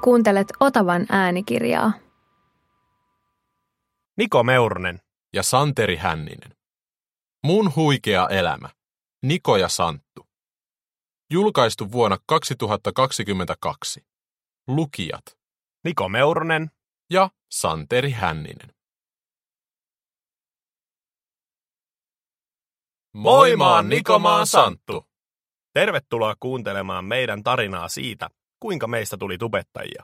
Kuuntelet Otavan äänikirjaa. Niko Meurnen ja Santeri Hänninen. Mun huikea elämä. Niko ja Santtu. Julkaistu vuonna 2022. Lukijat. Niko Meurnen ja Santeri Hänninen. Moi, mä oon Niko, mä oon Santtu. Tervetuloa kuuntelemaan meidän tarinaa siitä, kuinka meistä tuli tubettajia.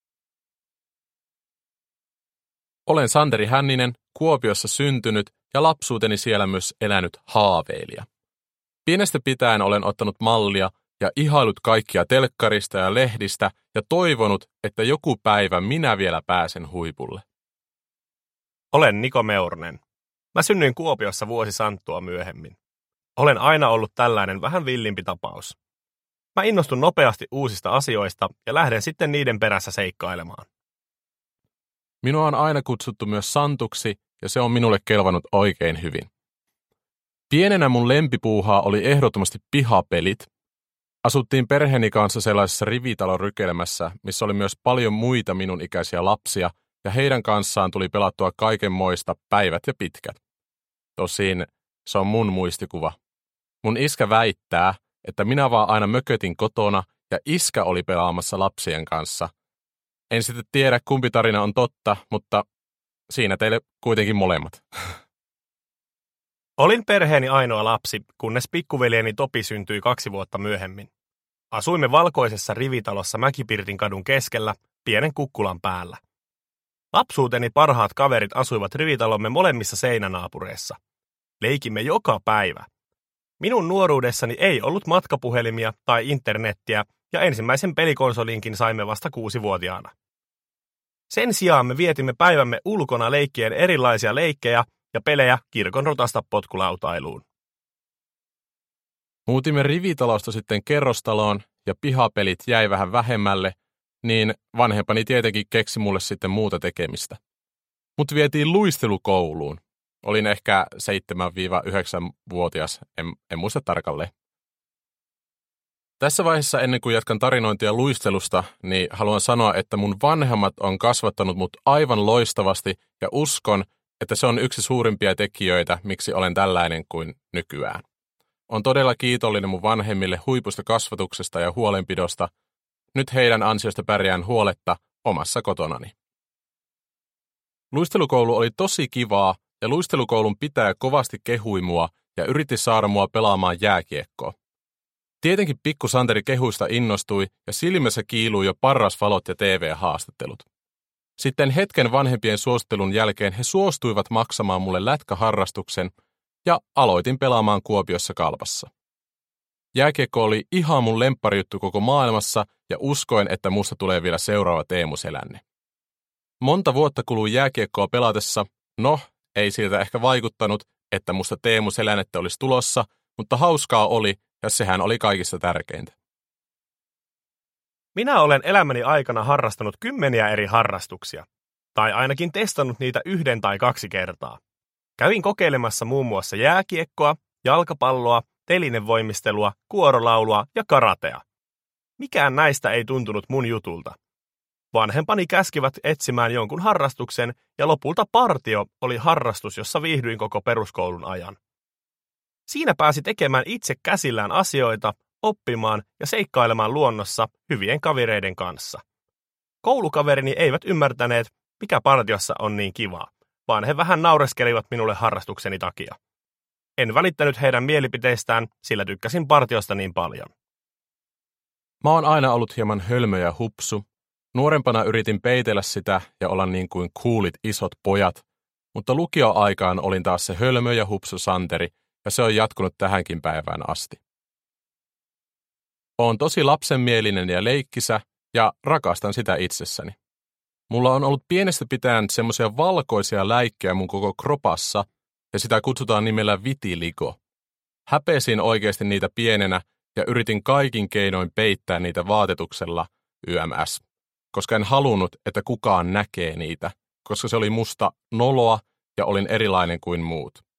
Olen Santeri Hänninen, Kuopiossa syntynyt ja lapsuuteni siellä myös elänyt haaveilija. Pienestä pitäen olen ottanut mallia ja ihailut kaikkia telkkarista ja lehdistä ja toivonut, että joku päivä minä vielä pääsen huipulle. Olen Niko Meurnen. Mä synnyin Kuopiossa vuosi Santtua myöhemmin. Olen aina ollut tällainen vähän villimpi tapaus. Mä innostun nopeasti uusista asioista ja lähden sitten niiden perässä seikkailemaan. Minua on aina kutsuttu myös Santuksi ja se on minulle kelvannut oikein hyvin. Pienenä mun lempipuuhaa oli ehdottomasti pihapelit. Asuttiin perheeni kanssa sellaisessa rivitalon rykelmässä, missä oli myös paljon muita minun ikäisiä lapsia ja heidän kanssaan tuli pelattua kaikenmoista päivät ja pitkät. Tosin se on mun muistikuva. Mun iskä väittää, että minä vaan aina mökötin kotona ja iskä oli pelaamassa lapsien kanssa. En sitten tiedä, kumpi tarina on totta, mutta siinä teille kuitenkin molemmat. Olin perheeni ainoa lapsi, kunnes pikkuveljeni Topi syntyi 2 vuotta myöhemmin. Asuimme valkoisessa rivitalossa Mäkipirtin kadun keskellä, pienen kukkulan päällä. Lapsuuteni parhaat kaverit asuivat rivitalomme molemmissa seinänaapureissa. Leikimme joka päivä. Minun nuoruudessani ei ollut matkapuhelimia tai internettiä, ja ensimmäisen pelikonsolinkin saimme vasta 6-vuotiaana. Sen sijaan me vietimme päivämme ulkona leikkien erilaisia leikkejä ja pelejä kirkon rotasta potkulautailuun. Muutimme rivitalosta sitten kerrostaloon ja pihapelit jäi vähän vähemmälle, niin vanhempani tietenkin keksi mulle sitten muuta tekemistä. Mut vietiin luistelukouluun. Olin ehkä 7-9-vuotias, en muista tarkalleen. Tässä vaiheessa ennen kuin jatkan tarinointia luistelusta, niin haluan sanoa, että mun vanhemmat on kasvattanut mut aivan loistavasti ja uskon, että se on yksi suurimpia tekijöitä, miksi olen tällainen kuin nykyään. On todella kiitollinen mun vanhemmille huipusta kasvatuksesta ja huolenpidosta. Nyt heidän ansiosta pärjään huoletta omassa kotonani. Luistelukoulu oli tosi kivaa ja luistelukoulun pitäjä kovasti kehui mua ja yritti saada mua pelaamaan jääkiekkoa. Tietenkin pikku Santeri kehuista innostui ja silmässä kiilui jo parrasvalot ja TV-haastattelut. Sitten hetken vanhempien suosittelun jälkeen he suostuivat maksamaan mulle lätkäharrastuksen ja aloitin pelaamaan Kuopiossa Kalpassa. Jääkiekko oli ihan mun lempparijuttu koko maailmassa ja uskoin, että musta tulee vielä seuraava Teemu Selänne. Monta vuotta kului jääkiekkoa pelatessa, ei siltä ehkä vaikuttanut, että musta Teemu Selännettä olisi tulossa, mutta hauskaa oli ja sehän oli kaikista tärkeintä. Minä olen elämäni aikana harrastanut 10 eri harrastuksia, tai ainakin testannut niitä 1 tai 2 kertaa. Kävin kokeilemassa muun muassa jääkiekkoa, jalkapalloa, telinevoimistelua, kuorolaulua ja karatea. Mikään näistä ei tuntunut mun jutulta. Vanhempani käskivät etsimään jonkun harrastuksen ja lopulta partio oli harrastus, jossa viihdyin koko peruskoulun ajan. Siinä pääsi tekemään itse käsillään asioita, oppimaan ja seikkailemaan luonnossa hyvien kavereiden kanssa. Koulukaverini eivät ymmärtäneet, mikä partiossa on niin kivaa, vaan he vähän naureskelivat minulle harrastukseni takia. En välittänyt heidän mielipiteistään, sillä tykkäsin partiosta niin paljon. Mä oon aina ollut hieman hölmö ja hupsu. Nuorempana yritin peitellä sitä ja olla niin kuin coolit isot pojat, mutta lukioaikaan olin taas se hölmö ja hupsu Santeri, ja se on jatkunut tähänkin päivään asti. Oon tosi lapsenmielinen ja leikkisä, ja rakastan sitä itsessäni. Mulla on ollut pienestä pitäen semmoisia valkoisia läikkejä mun koko kropassa, ja sitä kutsutaan nimellä vitiligo. Häpesin oikeasti niitä pienenä, ja yritin kaikin keinoin peittää niitä vaatetuksella YMS, koska en halunnut, että kukaan näkee niitä, koska se oli musta noloa ja olin erilainen kuin muut.